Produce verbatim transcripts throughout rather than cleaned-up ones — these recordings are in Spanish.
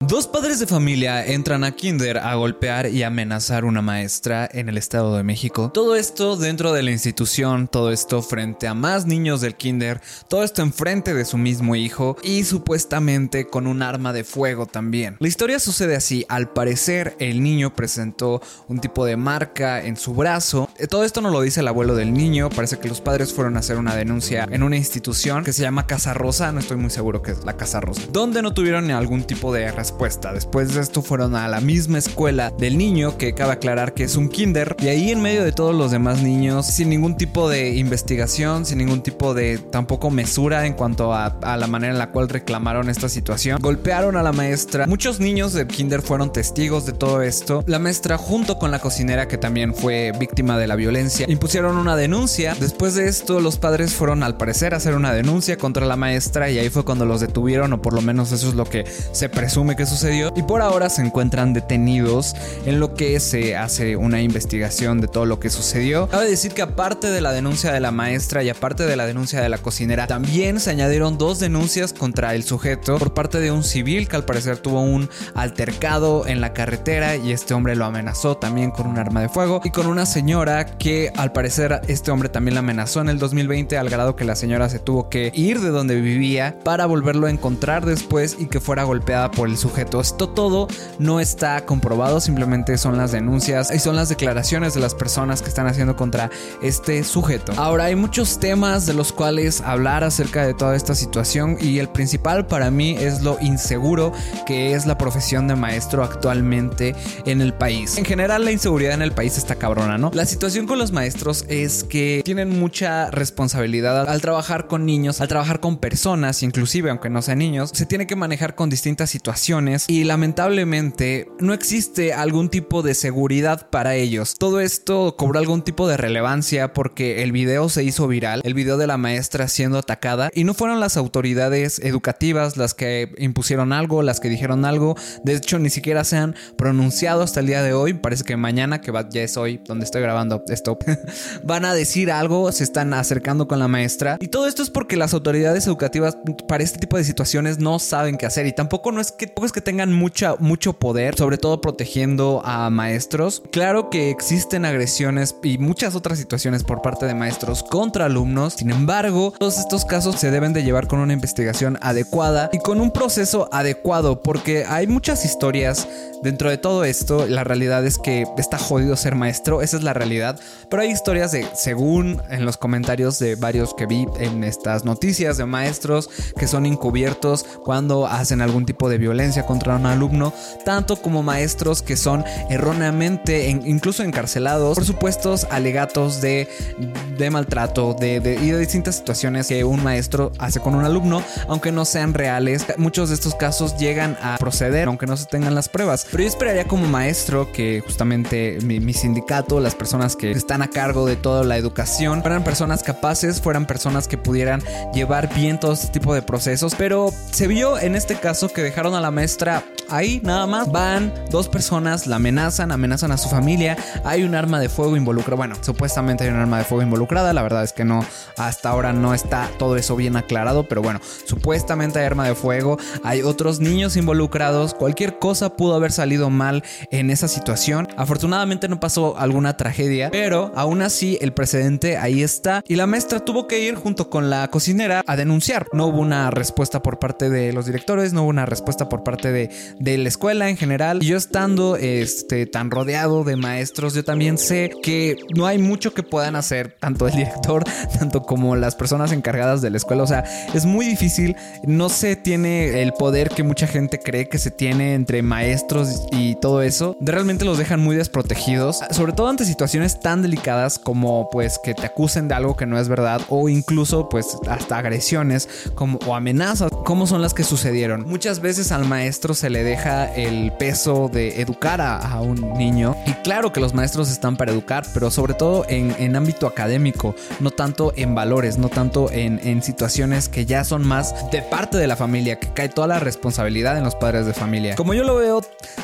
Dos padres de familia entran a kinder a golpear y amenazar a una maestra en el Estado de México. Todo esto dentro de la institución, todo esto frente a más niños del kinder, todo esto enfrente de su mismo hijo y supuestamente con un arma de fuego también. La historia sucede así: al parecer el niño presentó un tipo de marca en su brazo. Todo esto no lo dice el abuelo del niño, parece que los padres fueron a hacer una denuncia en una institución que se llama Casa Rosa, no estoy muy seguro que es la Casa Rosa, donde no tuvieron algún tipo de respuesta. Después de esto fueron a la misma escuela del niño, que cabe aclarar que es un kinder, y ahí en medio de todos los demás niños, sin ningún tipo de investigación, sin ningún tipo de tampoco mesura en cuanto a, a la manera en la cual reclamaron esta situación, golpearon a la maestra. Muchos niños del kinder fueron testigos de todo esto. La maestra, junto con la cocinera, que también fue víctima de la violencia, impusieron una denuncia. Después de esto, los padres fueron al parecer a hacer una denuncia contra la maestra, y ahí fue cuando los detuvieron, o por lo menos eso es lo que se presume que sucedió, y por ahora se encuentran detenidos en lo que se hace una investigación de todo lo que sucedió. Cabe decir que aparte de la denuncia de la maestra y aparte de la denuncia de la cocinera, también se añadieron dos denuncias contra el sujeto por parte de un civil que al parecer tuvo un altercado en la carretera y este hombre lo amenazó también con un arma de fuego, y con una señora que al parecer este hombre también la amenazó en el dos mil veinte, al grado que la señora se tuvo que ir de donde vivía para volverlo a encontrar después y que fuera golpeada por el sujeto. Esto todo no está comprobado, simplemente son las denuncias y son las declaraciones de las personas que están haciendo contra este sujeto. Ahora, hay muchos temas de los cuales hablar acerca de toda esta situación, y el principal para mí es lo inseguro que es la profesión de maestro actualmente en el país. En general, la inseguridad en el país está cabrona, ¿no? La situación con los maestros es que tienen mucha responsabilidad al trabajar con niños, al trabajar con personas, inclusive aunque no sean niños, se tiene que manejar con distintas situaciones y lamentablemente no existe algún tipo de seguridad para ellos. Todo esto cobró algún tipo de relevancia porque el video se hizo viral, el video de la maestra siendo atacada, y no fueron las autoridades educativas las que impusieron algo, las que dijeron algo. De hecho, ni siquiera se han pronunciado hasta el día de hoy. Parece que mañana, que ya es hoy donde estoy grabando esto, van a decir algo, se están acercando con la maestra, y todo esto es porque las autoridades educativas para este tipo de situaciones no saben qué hacer, y tampoco no es que, tampoco es que tengan mucha, mucho poder, sobre todo protegiendo a maestros. Claro que existen agresiones y muchas otras situaciones por parte de maestros contra alumnos, sin embargo, todos estos casos se deben de llevar con una investigación adecuada y con un proceso adecuado, porque hay muchas historias dentro de todo esto. La realidad es que está jodido ser maestro, esa es la realidad, pero hay historias de, según en los comentarios de varios que vi en estas noticias, de maestros que son encubiertos cuando hacen algún tipo de violencia contra un alumno, tanto como maestros que son erróneamente en, incluso encarcelados por supuestos alegatos de, de maltrato de, de, y de distintas situaciones que un maestro hace con un alumno, aunque no sean reales. Muchos de estos casos llegan a proceder aunque no se tengan las pruebas, pero yo esperaría como maestro que justamente mi, mi sindicato, las personas que están a cargo de toda la educación, fueran personas capaces, fueran personas que pudieran llevar bien todo este tipo de procesos. Pero se vio en este caso que dejaron a la maestra ahí nada más. Van dos personas, la amenazan, amenazan a su familia, hay un arma de fuego involucrada. Bueno, supuestamente hay un arma de fuego involucrada, la verdad es que no, hasta ahora no está todo eso bien aclarado, pero bueno, supuestamente hay arma de fuego, hay otros niños involucrados, cualquier cosa pudo haber salido mal en esa situación. Afortunadamente no pasó alguna tragedia, pero aún así el precedente ahí está, y la maestra tuvo que ir junto con la cocinera a denunciar. No hubo una respuesta por parte de los directores, no hubo una respuesta por parte de, de la escuela en general, y yo estando este, tan rodeado de maestros, yo también sé que no hay mucho que puedan hacer, tanto el director, tanto como las personas encargadas de la escuela. O sea, es muy difícil, no se tiene el poder que mucha gente cree que se tiene entre maestros y todo eso. De realmente los dejan muy desprotegidos, sobre todo ante situaciones tan delicadas como pues que te acusen de algo que no es verdad, o incluso pues hasta agresiones como, o amenazas como son las que sucedieron. Muchas veces al maestro se le deja el peso de educar a, a un niño, y claro que los maestros están para educar, pero sobre todo en, en ámbito académico, no tanto en valores, no tanto en, en situaciones que ya son más de parte de la familia, que cae toda la responsabilidad en los padres de familia. Como yo lo veo,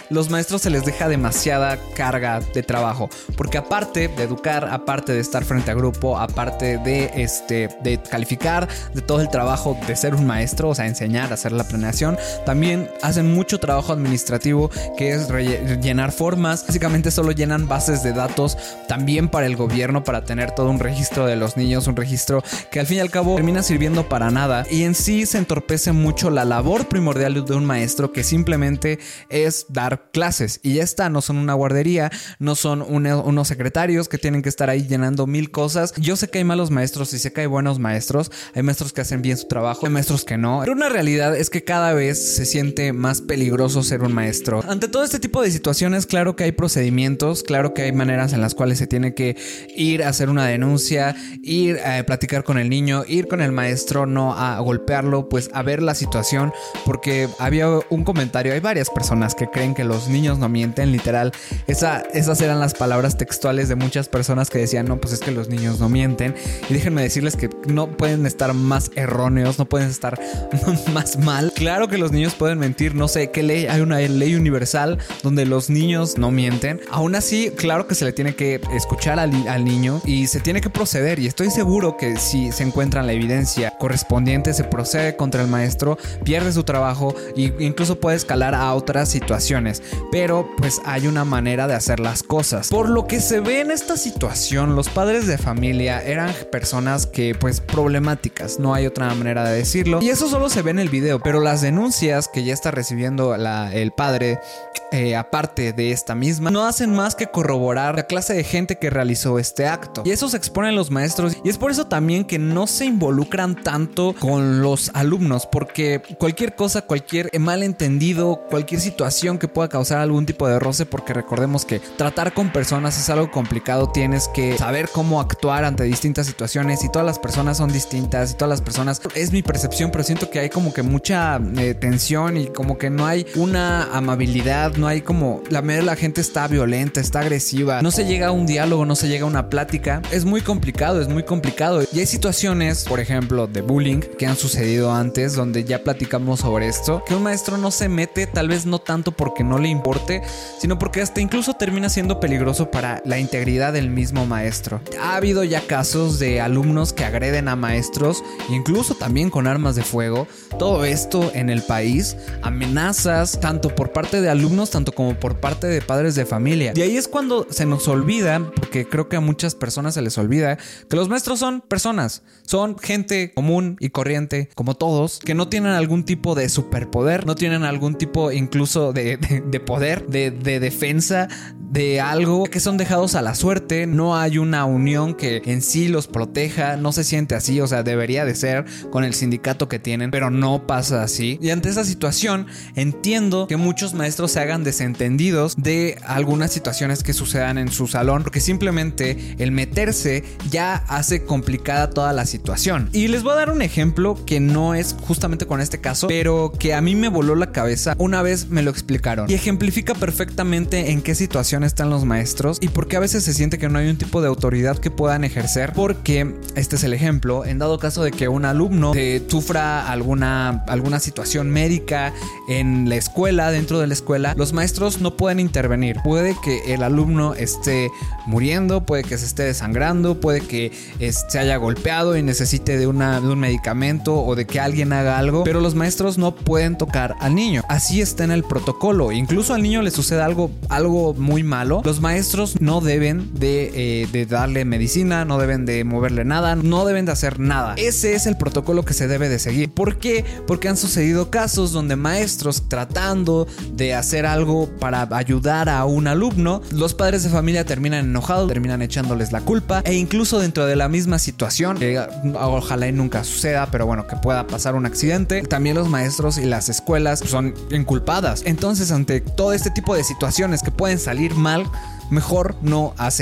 los maestros se les deja demasiada carga de trabajo, porque aparte de educar, aparte de estar frente a grupo, aparte de, este, de calificar, de todo el trabajo de ser un maestro, o sea, enseñar, hacer la planeación, también hacen mucho trabajo administrativo, que es rellenar formas. Básicamente solo llenan bases de datos también para el gobierno, para tener todo un registro de los niños, un registro que al fin y al cabo termina sirviendo para nada, y en sí se entorpece mucho la labor primordial de un maestro, que simplemente es dar clases y ya está. No son una guardería, no son una, unos secretarios que tienen que estar ahí llenando mil cosas. Yo sé que hay malos maestros y sé que hay buenos maestros, hay maestros que hacen bien su trabajo, hay maestros que no, pero una realidad es que cada vez se siente más peligroso ser un maestro. Ante todo este tipo de situaciones, claro que hay procedimientos, claro que hay maneras en las cuales se tiene que ir a hacer una denuncia, ir a platicar con el niño, ir con el maestro, no a golpearlo, pues a ver la situación, porque había un comentario, hay varias personas que creen que los niños no mienten, literal, esa, esas eran las palabras textuales de muchas personas que decían, no, pues es que los niños no mienten, y déjenme decirles que no pueden estar más erróneos, no pueden estar más mal. Claro que los niños pueden mentir, no sé qué ley, hay una ley universal donde los niños no mienten. Aún así, claro que se le tiene que escuchar al, al niño y se tiene que proceder, y estoy seguro que si se encuentra la evidencia correspondiente, se procede contra el maestro, pierde su trabajo e incluso puede escalar a otras situaciones, pero pues hay una manera de hacer las cosas. Por lo que se ve en esta situación, los padres de familia eran personas que pues problemáticas, no hay otra manera de decirlo, y eso solo se ve en el video, pero las denuncias que ya está recibiendo la, el padre, eh, aparte de esta misma, no hacen más que corroborar la clase de gente que realizó este acto, y eso se expone en los maestros, y es por eso también que no se involucran tanto con los alumnos, porque cualquier cosa, cualquier malentendido, cualquier situación que pueda causar algún tipo de roce, porque recordemos que tratar con personas es algo complicado, tienes que saber cómo actuar ante distintas situaciones, y todas las personas son distintas, y todas las personas, es mi percepción, pero siento que hay como que mucha eh, tensión, y como que no hay una amabilidad, no hay como, la mayoría de la gente está violenta, está agresiva, no se llega a un diálogo, no se llega a una plática, es muy complicado, es muy complicado, y hay situaciones, por ejemplo, de bullying que han sucedido antes, donde ya platicamos sobre esto, que un maestro no se mete, tal vez no tanto porque no le importe, sino porque hasta incluso termina siendo peligroso para la integridad del mismo maestro. Ha habido ya casos de alumnos que agreden a maestros, incluso también con armas de fuego. Todo esto en el país, amenazas tanto por parte de alumnos, tanto como por parte de padres de familia. Y ahí es cuando se nos olvida, porque creo que a muchas personas se les olvida, que los maestros son personas, son gente común y corriente, como todos, que no tienen algún tipo de superpoder, no tienen algún tipo incluso de, de, de poder, de, de defensa, de algo, que son dejados a la suerte. No hay una unión que en sí los proteja, no se siente así, o sea, debería de ser con el sindicato que tienen, pero no pasa así. Y ante esa situación entiendo que muchos maestros se hagan desentendidos de algunas situaciones que sucedan en su salón, porque simplemente el meterse ya hace complicada toda la situación. Y les voy a dar un ejemplo que no es justamente con este caso, pero que a mí me voló la cabeza. Una vez me lo explicaron y ejemplifica perfectamente en qué situación están los maestros y por qué a veces se siente que no hay un tipo de autoridad que puedan ejercer, porque este es el ejemplo. En dado caso de que un alumno eh, sufra alguna, alguna situación médica en la escuela, dentro de la escuela, los maestros no pueden intervenir. Puede que el alumno esté muriendo, puede que se esté desangrando, puede que eh, se haya golpeado y necesite de, una, de un medicamento o de que alguien haga algo, pero los maestros no pueden tocar al niño. Así está en el protocolo. Incluso al niño le sucede algo, algo muy malo, los maestros no deben de, eh, de darle medicina, no deben de moverle nada, no deben de hacer nada. Ese es el protocolo que se debe de seguir. ¿Por qué? Porque han sucedido casos donde maestros, tratando de hacer algo para ayudar a un alumno, los padres de familia terminan enojados, terminan echándoles la culpa, e incluso dentro de la misma situación, que ojalá y nunca suceda, pero bueno, que pueda pasar un accidente, también los maestros y las escuelas son inculpadas. Entonces, ante todo este tipo de situaciones que pueden salir mal, mejor no hacen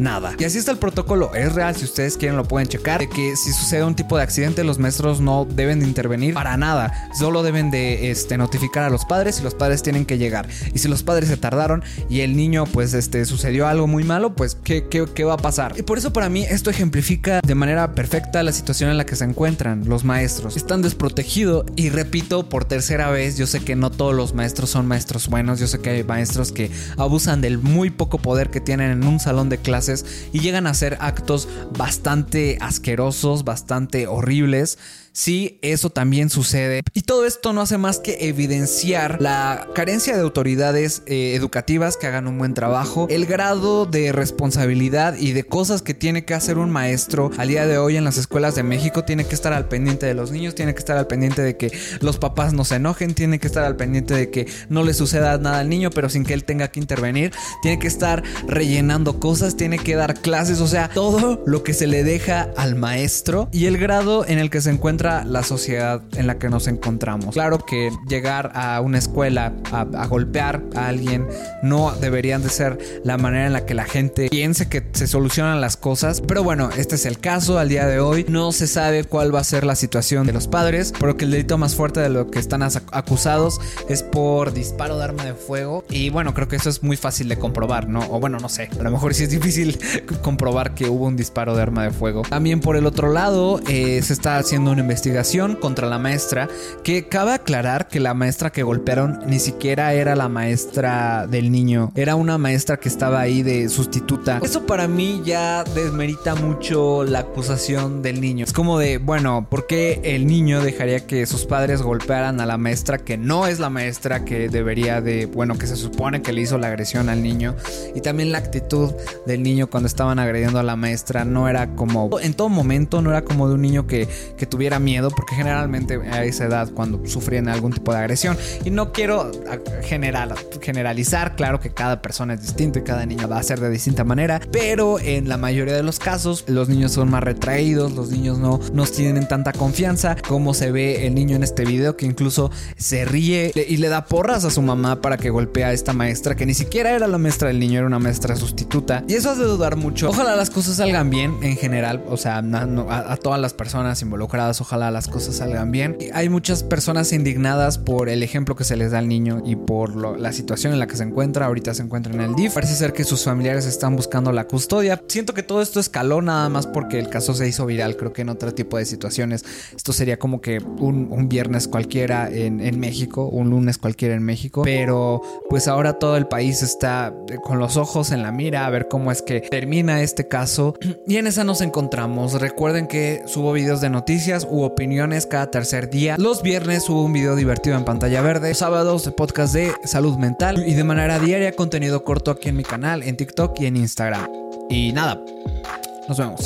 nada. Y así está el protocolo, es real, si ustedes quieren lo pueden checar, de que si sucede un tipo de accidente los maestros no deben de intervenir para nada, solo deben de este, notificar a los padres y los padres tienen que llegar. Y si los padres se tardaron y el niño pues este, sucedió algo muy malo, pues ¿qué, qué, qué va a pasar? Y por eso para mí esto ejemplifica de manera perfecta la situación en la que se encuentran los maestros. Están desprotegidos y repito por tercera vez, yo sé que no todos los maestros son maestros buenos, yo sé que hay maestros que abusan del muy poco poder que tienen en un salón de clases y llegan a hacer actos bastante asquerosos, bastante horribles. Sí, eso también sucede. Y todo esto no hace más que evidenciar la carencia de autoridades eh, educativas que hagan un buen trabajo, el grado de responsabilidad y de cosas que tiene que hacer un maestro al día de hoy en las escuelas de México. Tiene que estar al pendiente de los niños, tiene que estar al pendiente de que los papás no se enojen, tiene que estar al pendiente de que no le suceda nada al niño, pero sin que él tenga que intervenir, tiene que estar rellenando cosas, tiene que dar clases, o sea, todo lo que se le deja al maestro y el grado en el que se encuentra la sociedad en la que nos encontramos. Claro que llegar a una escuela a, a golpear a alguien no deberían de ser la manera en la que la gente piense que se solucionan las cosas, pero bueno, este es el caso. Al día de hoy no se sabe cuál va a ser la situación de los padres, porque el delito más fuerte de lo que están acusados es por disparo de arma de fuego y bueno, creo que eso es muy fácil de comprobar, ¿no? O bueno, no sé, a lo mejor sí es difícil comprobar que hubo un disparo de arma de fuego. También por el otro lado eh, se está haciendo una investigación contra la maestra, que cabe aclarar que la maestra que golpearon ni siquiera era la maestra del niño, era una maestra que estaba ahí de sustituta. Eso para mí ya desmerita mucho la acusación del niño. Es como de, bueno, ¿por qué el niño dejaría que sus padres golpearan a la maestra que no es la maestra que debería de, bueno, que se supone que le hizo la agresión al niño? Y también la actitud del niño cuando estaban agrediendo a la maestra no era como, en todo momento no era como de un niño que, que tuviera miedo, porque generalmente a esa edad cuando sufren algún tipo de agresión, y no quiero general, generalizar, claro que cada persona es distinto y cada niño va a ser de distinta manera, pero en la mayoría de los casos los niños son más retraídos, los niños no nos tienen tanta confianza, como se ve el niño en este video que incluso se ríe y le da porras a su mamá para que golpee a esta maestra que ni siquiera era la maestra del niño, era una maestra sustituta, y eso hace dudar mucho. Ojalá las cosas salgan bien en general, o sea, a, a todas las personas involucradas, ojalá las cosas salgan bien. Y hay muchas personas indignadas por el ejemplo que se les da al niño y por lo, la situación en la que se encuentra. Ahorita se encuentra en el D I F. Parece ser que sus familiares están buscando la custodia. Siento que todo esto escaló nada más porque el caso se hizo viral. Creo que en otro tipo de situaciones esto sería como que un, un viernes cualquiera en, en México, un lunes cualquiera en México, pero pues ahora todo el país está con los ojos en la mira a ver cómo es que termina este caso, y en esa nos encontramos. Recuerden que subo videos de noticias u opiniones cada tercer día. Los viernes subo un video divertido en pantalla verde. Los sábados podcast de salud mental y de manera diaria contenido corto aquí en mi canal, en TikTok y en Instagram. Y nada, nos vemos.